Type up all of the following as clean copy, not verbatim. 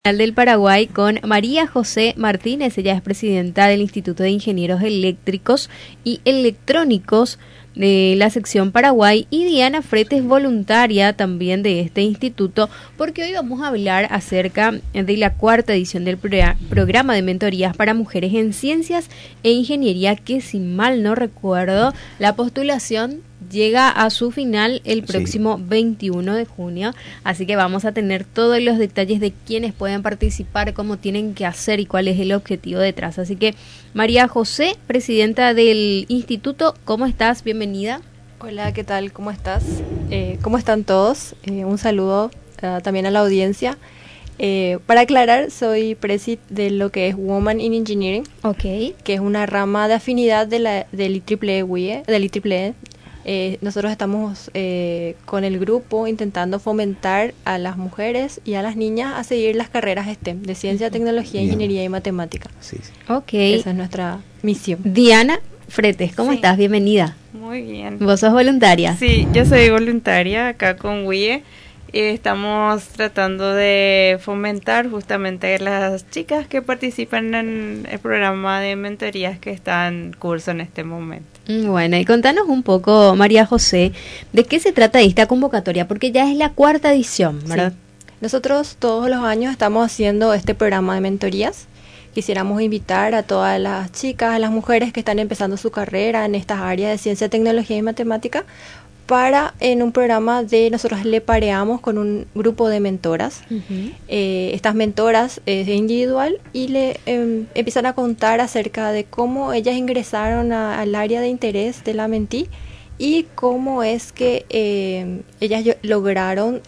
Del Paraguay con María José Martínez. Ella es presidenta del Instituto de Ingenieros Eléctricos y Electrónicos de la sección Paraguay, y Diana Fretes, voluntaria también de este instituto, porque hoy vamos a hablar acerca de la cuarta edición del programa de mentorías para mujeres en ciencias e ingeniería, que si mal no recuerdo, la postulación llega a su final el próximo 21 de junio, así que vamos a tener todos los detalles de quiénes pueden participar, cómo tienen que hacer y cuál es el objetivo detrás. Así que, María José, presidenta del instituto, ¿cómo estás? Bienvenida. Hola, ¿qué tal? ¿Cómo estás? ¿Cómo están todos? Un saludo también a la audiencia. Para aclarar, soy presi de lo que es Women in Engineering, que es una rama de afinidad del IEEE WIE, del IEEE. Nosotros estamos con el grupo intentando fomentar a las mujeres y a las niñas a seguir las carreras STEM, de ciencia, tecnología, ingeniería y matemática. Sí. Esa es nuestra misión. Diana Fretes, ¿cómo estás? Bienvenida. Muy bien. ¿Vos sos voluntaria? Sí, yo soy voluntaria acá con WIE. Estamos tratando de fomentar justamente a las chicas que participan en el programa de mentorías que está en curso en este momento. Bueno, y contanos un poco, María José, ¿de qué se trata esta convocatoria? Porque ya es la cuarta edición, ¿verdad? Sí. Nosotros todos los años estamos haciendo este programa de mentorías. Quisiéramos invitar a todas las chicas, a las mujeres que están empezando su carrera en estas áreas de ciencia, tecnología y matemática, para en un programa nosotros le pareamos con un grupo de mentoras. Estas mentoras es individual y le empiezan a contar acerca de cómo ellas ingresaron al área de interés de la mentí y cómo es que ellas lograron,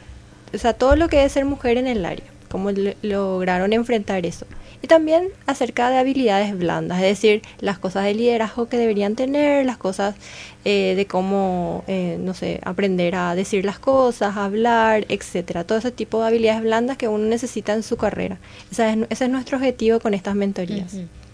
todo lo que es ser mujer en el área, cómo lograron enfrentar eso. Y también acerca de habilidades blandas, es decir, las cosas de liderazgo que deberían tener, las cosas de cómo, aprender a decir las cosas, hablar, etcétera. Todo ese tipo de habilidades blandas que uno necesita en su carrera. Ese es nuestro objetivo con estas mentorías.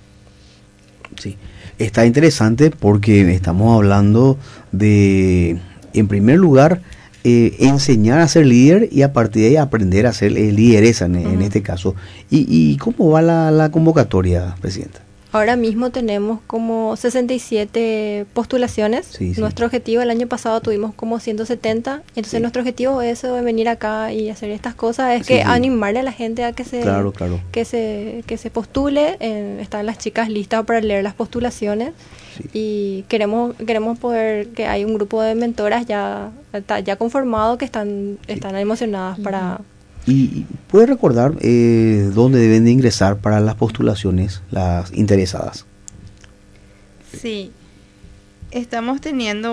Sí, está interesante porque estamos hablando de, en primer lugar, enseñar a ser líder y a partir de ahí aprender a ser lideresa en este caso. ¿Y cómo va la convocatoria, presidenta? Ahora mismo tenemos como 67 postulaciones. Sí. Nuestro objetivo, el año pasado tuvimos como 170. Entonces nuestro objetivo es venir acá y hacer estas cosas, es animarle a la gente a que se que se postule. Están las chicas listas para leer las postulaciones. Sí. Y queremos poder que hay un grupo de mentoras ya conformado que están emocionadas para... ¿Y puede recordar dónde deben de ingresar para las postulaciones las interesadas? Sí, estamos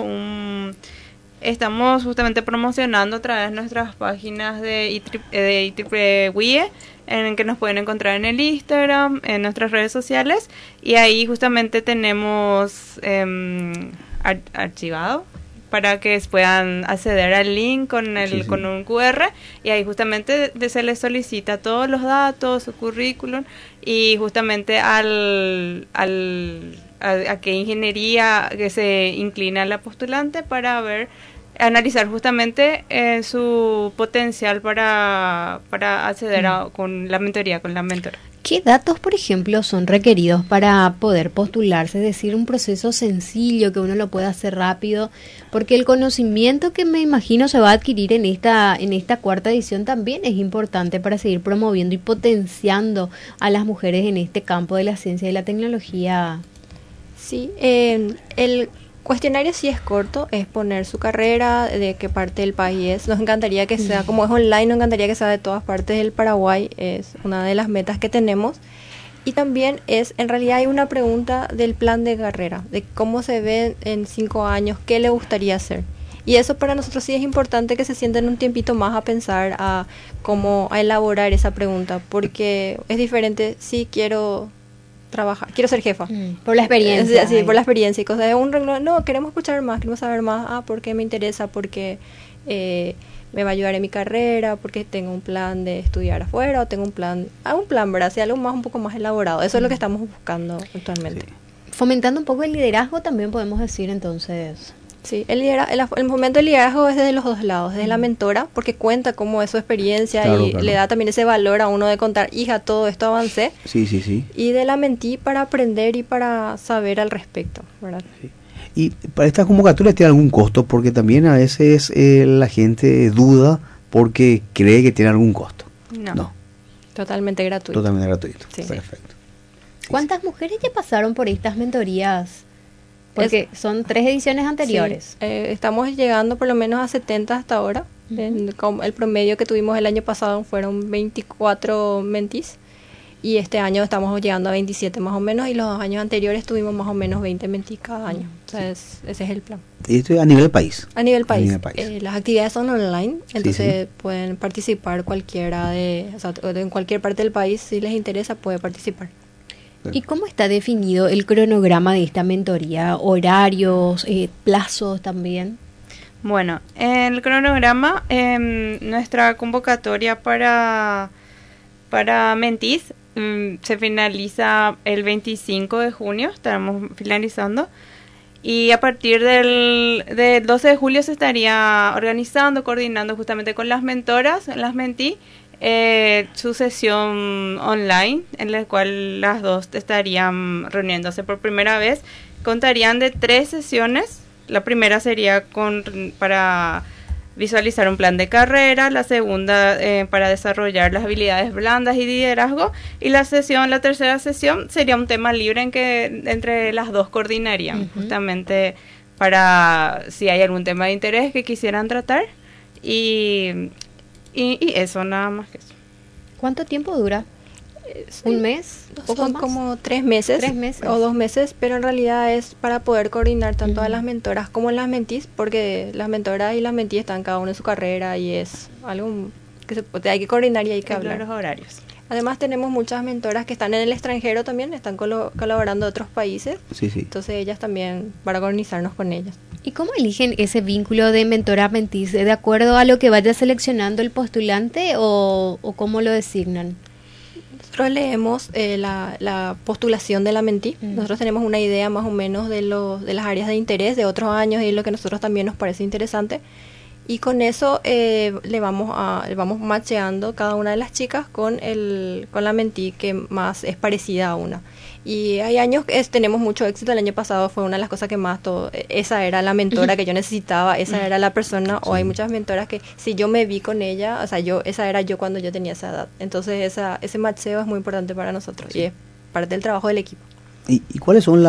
justamente promocionando a través de nuestras páginas de IEEE WIE, en que nos pueden encontrar en el Instagram, en nuestras redes sociales, y ahí justamente tenemos archivado para que puedan acceder al link con un QR, y ahí justamente se les solicita todos los datos, su currículum, y justamente a qué ingeniería que se inclina la postulante para analizar justamente su potencial para acceder con la mentoría, con la mentora. ¿Qué datos, por ejemplo, son requeridos para poder postularse? Es decir, un proceso sencillo que uno lo pueda hacer rápido, porque el conocimiento que me imagino se va a adquirir en esta cuarta edición también es importante para seguir promoviendo y potenciando a las mujeres en este campo de la ciencia y la tecnología. Sí, el cuestionario sí es corto, es poner su carrera, de qué parte del país es. Nos encantaría que sea, como es online, nos encantaría que sea de todas partes del Paraguay, es una de las metas que tenemos. Y también en realidad hay una pregunta del plan de carrera, de cómo se ve en 5 años, qué le gustaría hacer. Y eso para nosotros sí es importante, que se sienten un tiempito más a pensar a elaborar esa pregunta, porque es diferente si quiero ser jefa. Por la experiencia. Sí, por la experiencia y cosas de un renglón. No, queremos escuchar más, queremos saber más. ¿Por qué me interesa? Porque me va a ayudar en mi carrera, porque tengo un plan de estudiar afuera, o tengo un plan, ¿verdad? Sí, algo un poco más elaborado. Eso es lo que estamos buscando actualmente. Sí. Fomentando un poco el liderazgo también podemos decir, entonces. Sí, el momento de liderazgo es desde los dos lados, desde la mentora, porque cuenta cómo es su experiencia y le da también ese valor a uno de contar, hija, todo esto avancé. Sí. Y de la mentí para aprender y para saber al respecto, ¿verdad? Sí. Y para estas convocatorias tiene algún costo, porque también a veces la gente duda porque cree que tiene algún costo. No. Totalmente gratuito. Totalmente gratuito. Sí. Perfecto. ¿Cuántas mujeres ya pasaron por estas mentorías? Porque son 3 ediciones anteriores. Sí, estamos llegando por lo menos a 70 hasta ahora. El promedio que tuvimos el año pasado fueron 24 mentís. Y este año estamos llegando a 27 más o menos. Y los 2 años anteriores tuvimos más o menos 20 mentís cada año. O sea, ese es el plan. ¿Y esto es a nivel país? A nivel país. Las actividades son online. Entonces pueden participar en cualquier parte del país. Si les interesa, puede participar. ¿Y cómo está definido el cronograma de esta mentoría? ¿Horarios, plazos también? Bueno, en el cronograma, nuestra convocatoria para mentís se finaliza el 25 de junio, estamos finalizando. Y a partir del 12 de julio se estaría organizando, coordinando justamente con las mentoras, las mentí, su sesión online, en la cual las dos estarían reuniéndose por primera vez. Contarían de 3 sesiones. La primera sería para visualizar un plan de carrera, la segunda para desarrollar las habilidades blandas y liderazgo, y la tercera sesión sería un tema libre en que entre las dos coordinarían, justamente para si hay algún tema de interés que quisieran tratar, y eso, nada más que eso. ¿Cuánto tiempo dura? ¿Un mes? Son como 3 meses, 3 meses o 2 meses, pero en realidad es para poder coordinar tanto a las mentoras como las mentís, porque las mentoras y las mentís están cada uno en su carrera y es algo que hay que coordinar y hay que hablar. Los horarios. Además tenemos muchas mentoras que están en el extranjero también, están colaborando de otros países, entonces ellas también, para organizarnos con ellas. ¿Y cómo eligen ese vínculo de mentora a mentís? ¿De acuerdo a lo que vaya seleccionando el postulante o cómo lo designan? Nosotros leemos la postulación de la mentí. Nosotros tenemos una idea más o menos de las áreas de interés de otros años y lo que a nosotros también nos parece interesante. Y con eso le vamos macheando cada una de las chicas con la mentí que más es parecida a una. Y hay años que tenemos mucho éxito. El año pasado fue una de las cosas que más esa era la mentora que yo necesitaba, esa era la persona. O hay muchas mentoras que si yo me vi con ella, o sea, esa era yo cuando yo tenía esa edad. Entonces ese macheo es muy importante para nosotros y es parte del trabajo del equipo. ¿Y cuáles son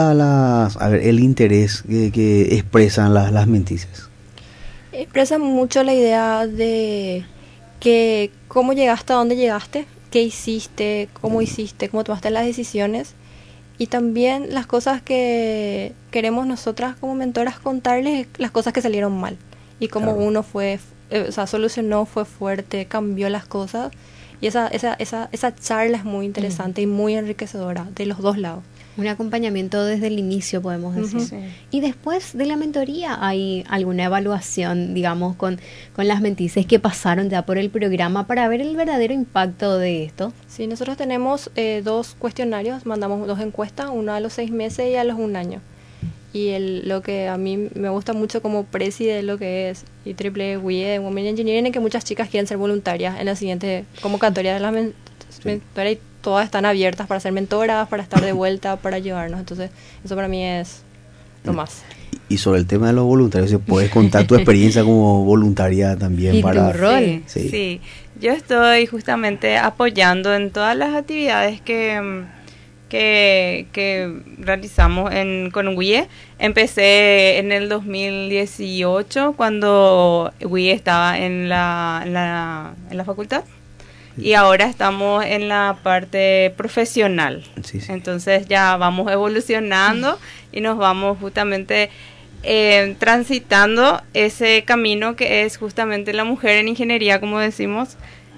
el interés que expresan las mentices? Expresan mucho la idea de que cómo llegaste a dónde llegaste, qué hiciste, cómo tomaste las decisiones. Y también las cosas que queremos nosotras como mentoras contarles, las cosas que salieron mal. Y cómo uno solucionó, fue fuerte, cambió las cosas. Y esa charla es muy interesante y muy enriquecedora de los dos lados. Un acompañamiento desde el inicio, podemos decir. Sí. Y después de la mentoría, ¿hay alguna evaluación, digamos, con las mentices que pasaron ya por el programa para ver el verdadero impacto de esto? Sí, nosotros tenemos 2 cuestionarios, mandamos 2 encuestas, una a los 6 meses y a los 1 año. Y lo que a mí me gusta mucho como presi de lo que es IEEE WIE Women Engineering, es que muchas chicas quieren ser voluntarias en la siguiente convocatoria de las mentoras y todas están abiertas para ser mentoras, para estar de vuelta, para ayudarnos. Entonces, eso para mí es lo más. Y sobre el tema de los voluntarios, ¿puedes contar tu experiencia como voluntaria también? ¿Y tu rol? Sí, yo estoy justamente apoyando en todas las actividades que realizamos con WIE. Empecé en el 2018 cuando WIE estaba en la facultad. Y ahora estamos en la parte profesional. Sí. Entonces ya vamos evolucionando y nos vamos justamente transitando ese camino que es justamente la mujer en ingeniería, como decimos,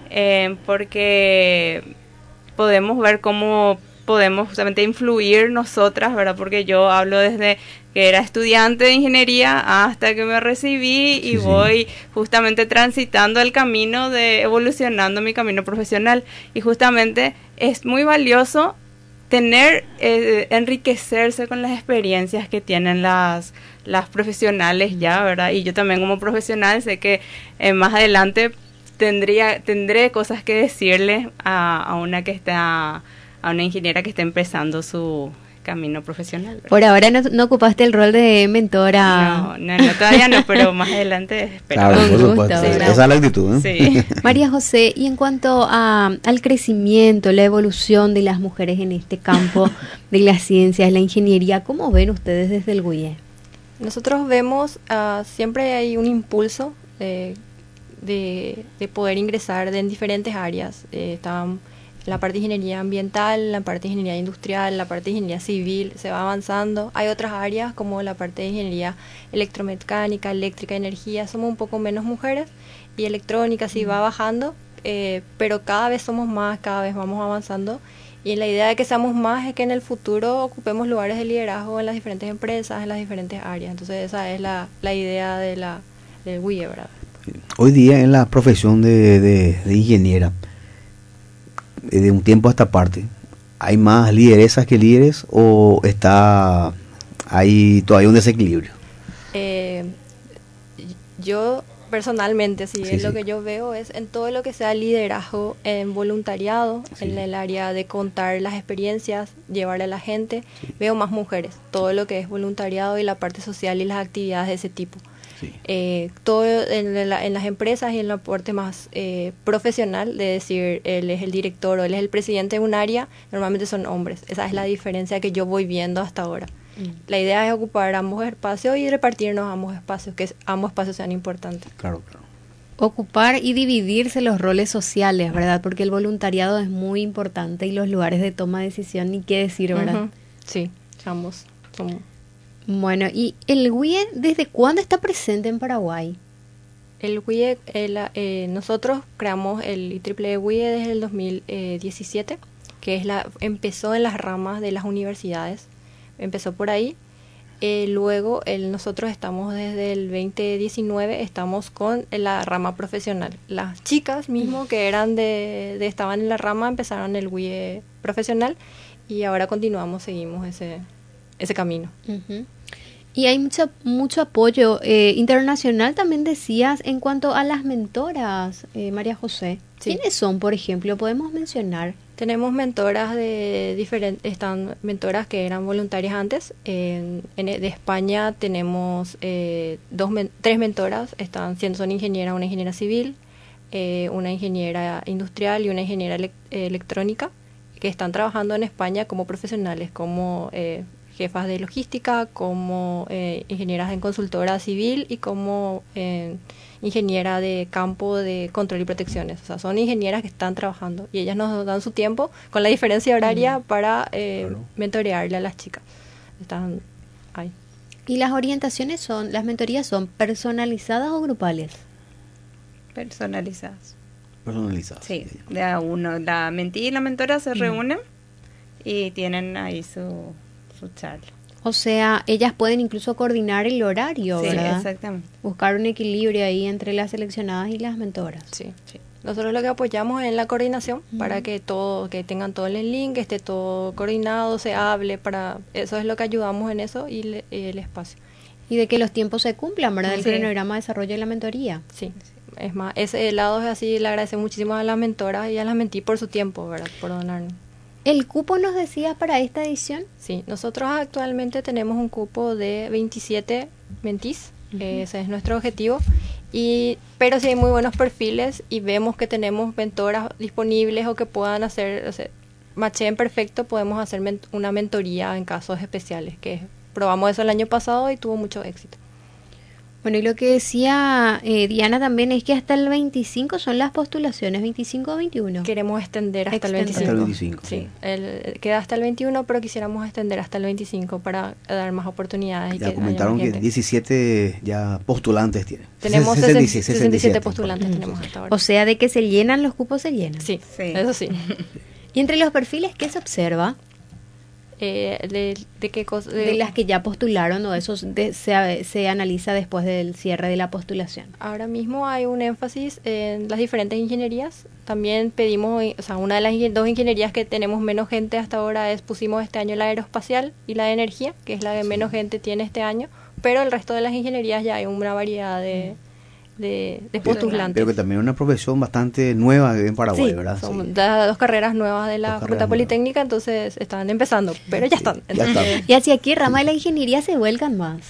porque podemos ver cómo podemos justamente influir nosotras, ¿verdad? Porque yo hablo desde que era estudiante de ingeniería hasta que me recibí y voy justamente transitando el camino de evolucionando mi camino profesional. Y justamente es muy valioso enriquecerse con las experiencias que tienen las profesionales ya, ¿verdad? Y yo también como profesional sé que más adelante tendré cosas que decirle a una ingeniera que está empezando su camino profesional, ¿verdad? Por ahora no ocupaste el rol de mentora. No, todavía no, pero más adelante espero. Claro, por Con supuesto. gusto, ¿verdad? Esa es la actitud, ¿eh? Sí. María José, y en cuanto al crecimiento, la evolución de las mujeres en este campo de las ciencias, la ingeniería, ¿cómo ven ustedes desde el GUIE? Nosotros vemos, siempre hay un impulso de poder ingresar en diferentes áreas. Está la parte de ingeniería ambiental, la parte de ingeniería industrial, la parte de ingeniería civil, se va avanzando. Hay otras áreas como la parte de ingeniería electromecánica, eléctrica, energía, somos un poco menos mujeres, y electrónica sí va bajando, pero cada vez somos más, cada vez vamos avanzando, y la idea de que seamos más es que en el futuro ocupemos lugares de liderazgo en las diferentes empresas, en las diferentes áreas. Entonces esa es la idea del WIE, ¿verdad? Hoy día en la profesión de ingeniera, de un tiempo a esta parte, ¿hay más lideresas que líderes o hay todavía un desequilibrio? Yo personalmente, lo que yo veo es en todo lo que sea liderazgo, en voluntariado, en el área de contar las experiencias, llevarle a la gente, veo más mujeres, todo lo que es voluntariado y la parte social y las actividades de ese tipo. Todo en las empresas y en la parte más profesional, de decir él es el director o él es el presidente de un área, normalmente son hombres. Esa es la diferencia que yo voy viendo hasta ahora. La idea es ocupar ambos espacios y repartirnos ambos espacios, que ambos espacios sean importantes. Claro. Ocupar y dividirse los roles sociales, ¿verdad? Porque el voluntariado es muy importante y los lugares de toma de decisión, ni qué decir, ¿verdad? Sí, ambos somos. Bueno, ¿y el WIE desde cuándo está presente en Paraguay? El WIE, nosotros creamos el IEEE WIE desde el 2017, que empezó en las ramas de las universidades, empezó por ahí. Luego nosotros estamos desde el 2019, estamos con la rama profesional. Las chicas mismo que estaban en la rama empezaron el WIE profesional y ahora seguimos ese camino. Y hay mucho apoyo internacional, también decías, en cuanto a las mentoras, María José. Sí. ¿Quiénes son, por ejemplo? ¿Podemos mencionar? Tenemos mentoras están mentoras que eran voluntarias antes. De España tenemos 3 mentoras, son ingenieras, una ingeniera civil, una ingeniera industrial y una ingeniera electrónica, que están trabajando en España como profesionales, como jefas de logística, como ingenieras en consultora civil y como ingeniera de campo de control y protecciones. O sea, son ingenieras que están trabajando y ellas nos dan su tiempo con la diferencia horaria para mentorearle a las chicas. Están ahí. ¿Y las las mentorías son personalizadas o grupales? Personalizadas. Sí, la mentí y la mentora se reúnen y tienen ahí su charla. O sea, ellas pueden incluso coordinar el horario, ¿verdad? Sí, exactamente. Buscar un equilibrio ahí entre las seleccionadas y las mentoras. Sí. Nosotros lo que apoyamos es la coordinación para que tengan todo el link, que esté todo coordinado, se hable, eso es lo que ayudamos en eso y el espacio. Y de que los tiempos se cumplan, ¿verdad? El cronograma de desarrollo de la mentoría. Sí. Es más, ese lado es así, le agradecemos muchísimo a las mentoras y a las mentí por su tiempo, ¿verdad? Por donarnos. ¿El cupo nos decía para esta edición? Sí, nosotros actualmente tenemos un cupo de 27 mentís, ese es nuestro objetivo, pero si hay muy buenos perfiles y vemos que tenemos mentoras disponibles o que puedan macheen perfecto, podemos hacer una mentoría en casos especiales, que probamos eso el año pasado y tuvo mucho éxito. Bueno, y lo que decía Diana también es que hasta el 25 son las postulaciones, 25 o 21. Queremos extender hasta el 25. Hasta el 25. Sí, queda hasta el 21, pero quisiéramos extender hasta el 25 para dar más oportunidades. Ya comentaron que 17 ya postulantes tienen. Tenemos 67 postulantes tenemos hasta ahora. O sea, de que se llenan, los cupos se llenan. Sí, eso sí. ¿Y entre los perfiles qué se observa? ¿De qué cosa? De las que ya postularon, o eso se analiza después del cierre de la postulación. Ahora mismo hay un énfasis en las diferentes ingenierías. También pedimos, o sea, una de las dos ingenierías que tenemos menos gente hasta ahora pusimos este año la aeroespacial y la de energía, que es la que menos gente tiene este año, pero el resto de las ingenierías ya hay una variedad de postulantes. Pero que también es una profesión bastante nueva en Paraguay, sí, ¿verdad? Son Sí. dos carreras nuevas de la Facultad Politécnica, entonces están empezando, pero ya están. Ya están. ¿Y hacia qué rama de la ingeniería se vuelcan más?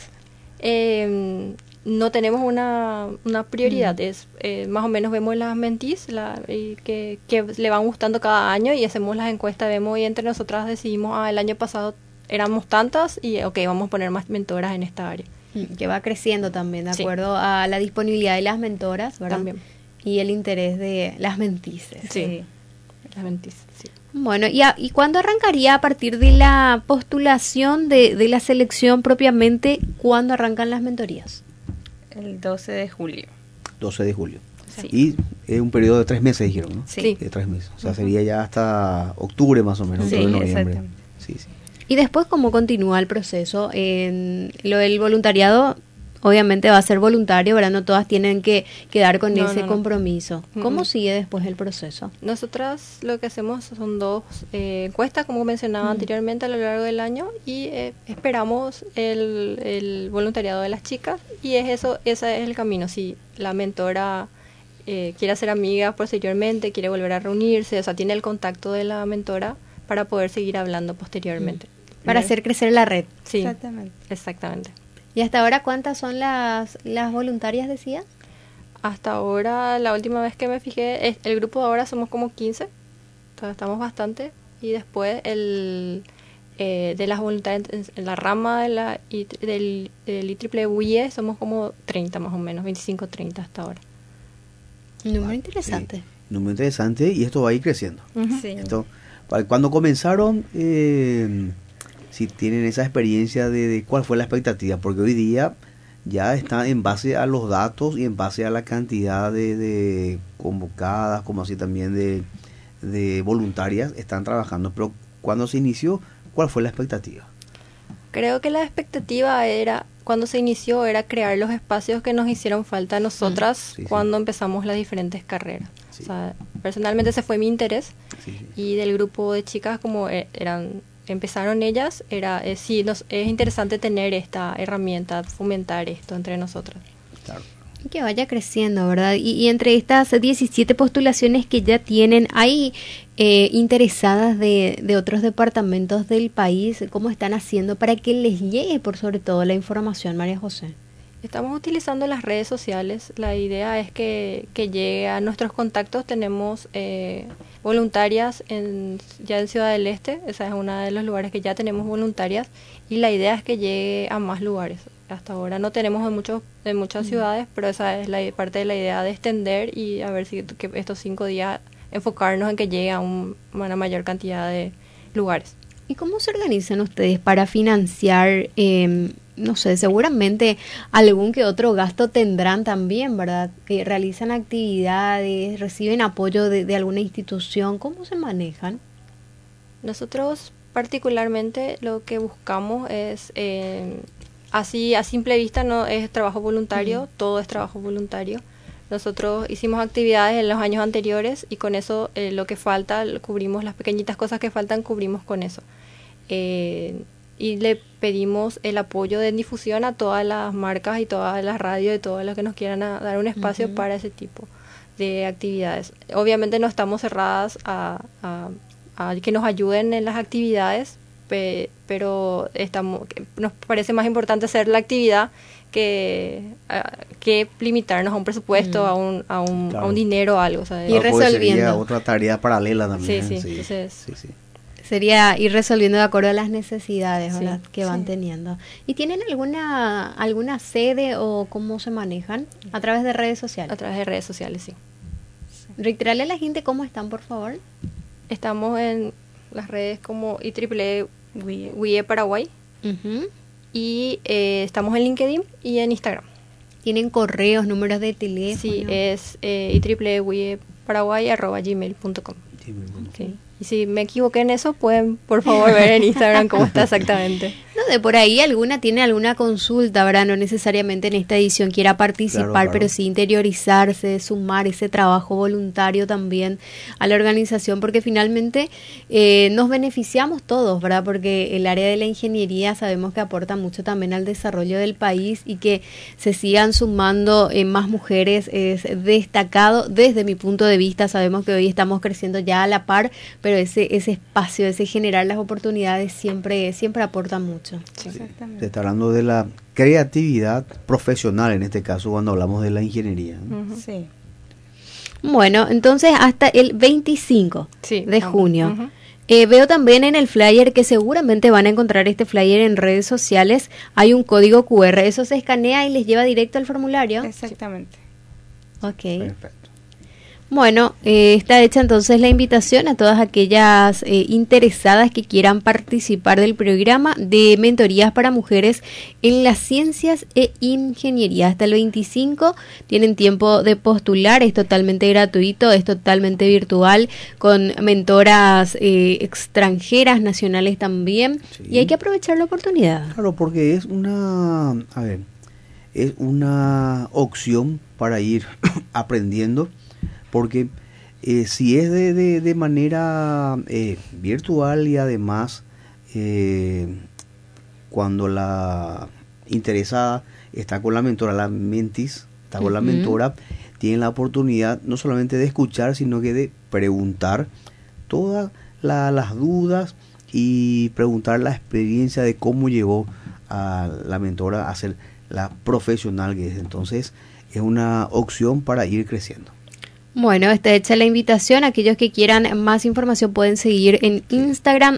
No tenemos una prioridad, es más o menos vemos las mentis que le van gustando cada año y hacemos las encuestas, vemos y entre nosotras decidimos, el año pasado éramos tantas y vamos a poner más mentoras en esta área. Que va creciendo también, de Sí. acuerdo a la disponibilidad de las mentoras, ¿verdad? También. Y el interés de las mentices. Sí. Las mentis, sí. Bueno, ¿y cuándo arrancaría a partir de la postulación de la selección propiamente? ¿Cuándo arrancan las mentorías? El 12 de julio. 12 de julio. Sí. Y es un periodo de 3 meses, dijeron, ¿no? Sí. De 3 meses. O sea, sería ya hasta octubre más o menos, Sí, octubre, noviembre. exactamente. Sí, sí. Y después, ¿cómo continúa el proceso? En lo del voluntariado, obviamente va a ser voluntario, ¿verdad? No todas tienen que quedar con No, ese no. compromiso. ¿Cómo Mm. sigue después el proceso? Nosotras lo que hacemos son dos encuestas, como mencionaba anteriormente, a lo largo del año y esperamos el voluntariado de las chicas y ese es el camino. Si la mentora quiere hacer amigas posteriormente, quiere volver a reunirse, o sea, tiene el contacto de la mentora para poder seguir hablando posteriormente. Para hacer crecer la red. Sí, Exactamente. exactamente. ¿Y hasta ahora cuántas son las voluntarias, decía? Hasta ahora, la última vez que me fijé, el grupo de ahora somos como 15, entonces estamos bastante. Y después de las voluntarias en la rama del IEEE somos como 30 más o menos, 25, 30 hasta ahora. Un número interesante. Sí, número interesante y esto va a ir creciendo. Sí. Esto, cuando comenzaron, si tienen esa experiencia de cuál fue la expectativa, porque hoy día ya está en base a los datos y en base a la cantidad de convocadas, como así también de voluntarias, están trabajando. Pero cuando se inició, ¿cuál fue la expectativa? Creo que la expectativa cuando se inició, era crear los espacios que nos hicieron falta a nosotras Sí, sí. cuando empezamos las diferentes carreras. Sí. O sea, personalmente ese fue mi interés. Sí, sí. Y del grupo de chicas, como empezaron ellas, es interesante tener esta herramienta, fomentar esto entre nosotras. Claro. Y que vaya creciendo, ¿verdad? Y entre estas 17 postulaciones que ya tienen, ¿hay interesadas de otros departamentos del país? ¿Cómo están haciendo para que les llegue, por sobre todo, la información, María José? Estamos utilizando las redes sociales. La idea es que llegue a nuestros contactos. Tenemos voluntarias ya en Ciudad del Este. Esa es uno de los lugares que ya tenemos voluntarias. Y la idea es que llegue a más lugares. Hasta ahora no tenemos en muchas ciudades, pero esa es parte de la idea de extender y a ver si que estos 5 días enfocarnos en que llegue a una mayor cantidad de lugares. ¿Y cómo se organizan ustedes para financiar, no sé, seguramente algún que otro gasto tendrán también, ¿verdad? Que realizan actividades, reciben apoyo de alguna institución, ¿cómo se manejan? Nosotros particularmente lo que buscamos es, así a simple vista no es trabajo voluntario, todo es trabajo voluntario. Nosotros hicimos actividades en los años anteriores y con eso lo que falta, cubrimos las pequeñitas cosas que faltan, cubrimos con eso. Y le pedimos el apoyo de difusión a todas las marcas y todas las radios y todos los que nos quieran dar un espacio para ese tipo de actividades. Obviamente no estamos cerradas a que nos ayuden en las actividades, pero nos parece más importante hacer la actividad que limitarnos a un presupuesto, a un dinero o algo. O sea, Y resolviendo. Sería otra tarea paralela también. Sí. Sí, Entonces, sí. Sería ir resolviendo de acuerdo a las necesidades, ¿verdad? Sí, Que van teniendo. ¿Y tienen alguna sede o cómo se manejan? A través de redes sociales. a través de redes sociales, sí. Reiterarle a la gente cómo están, por favor. Estamos en las redes como IEEE WIE Paraguay Ujú. y estamos en LinkedIn y en Instagram. ¿Tienen correos, números de teléfono? Sí, es IEEE WIE Paraguay @gmail.com. Sí. Y si me equivoqué en eso, pueden por favor ver en Instagram cómo está exactamente. No, de por ahí tiene alguna consulta, ¿verdad? No necesariamente en esta edición quiera participar, Claro. pero sí interiorizarse, sumar ese trabajo voluntario también a la organización, porque finalmente nos beneficiamos todos, ¿verdad? Porque el área de la ingeniería sabemos que aporta mucho también al desarrollo del país, y que se sigan sumando más mujeres es destacado desde mi punto de vista. Sabemos que hoy estamos creciendo ya a la par, pero ese espacio, ese generar las oportunidades siempre aporta mucho. Sí. Exactamente. Se está hablando de la creatividad profesional, en este caso, cuando hablamos de la ingeniería, ¿no? Ujú. Sí. Bueno, entonces hasta el 25 Sí, de vamos. junio. Ujú. Veo también en el flyer, que seguramente van a encontrar este flyer en redes sociales, hay un código QR. Eso se escanea y les lleva directo al formulario. Exactamente. Ok. Perfecto. Bueno, está hecha entonces la invitación a todas aquellas interesadas que quieran participar del programa de mentorías para mujeres en las ciencias e ingeniería. Hasta el 25 tienen tiempo de postular, es totalmente gratuito, es totalmente virtual, con mentoras extranjeras, nacionales también, Sí. y hay que aprovechar la oportunidad. Claro, porque es una opción para ir aprendiendo, porque si es de manera virtual, y además cuando la interesada está con la mentora, la mentis, está con la Ujú. mentora, tienen la oportunidad no solamente de escuchar, sino que de preguntar todas las dudas, y preguntar la experiencia de cómo llegó a la mentora a ser la profesional que es. Entonces es una opción para ir creciendo. Bueno, está hecha la invitación. Aquellos que quieran más información pueden seguir en Instagram,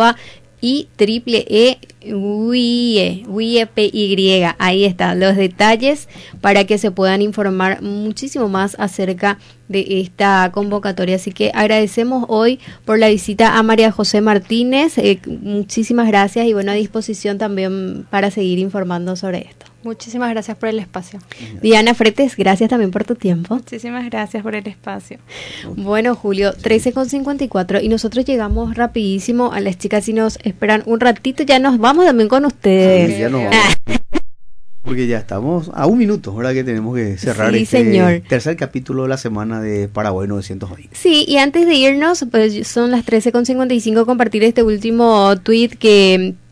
@IEEWIEPY. Ahí están los detalles para que se puedan informar muchísimo más acerca de esta convocatoria. Así que agradecemos hoy por la visita a María José Martínez. Muchísimas gracias, y bueno, a disposición también para seguir informando sobre esto. Muchísimas gracias por el espacio. Diana Fretes, gracias también por tu tiempo. Muchísimas gracias por el espacio. Bueno, Julio, 13:54, y nosotros llegamos rapidísimo. A las chicas, si nos esperan un ratito, ya nos vamos también con ustedes. Sí, ya nos vamos. Porque ya estamos a un minuto, ahora que tenemos que cerrar Sí, este señor. tercer capítulo de la semana de Paraguay 920. Sí, y antes de irnos, pues son las 13:55, compartir este último tweet que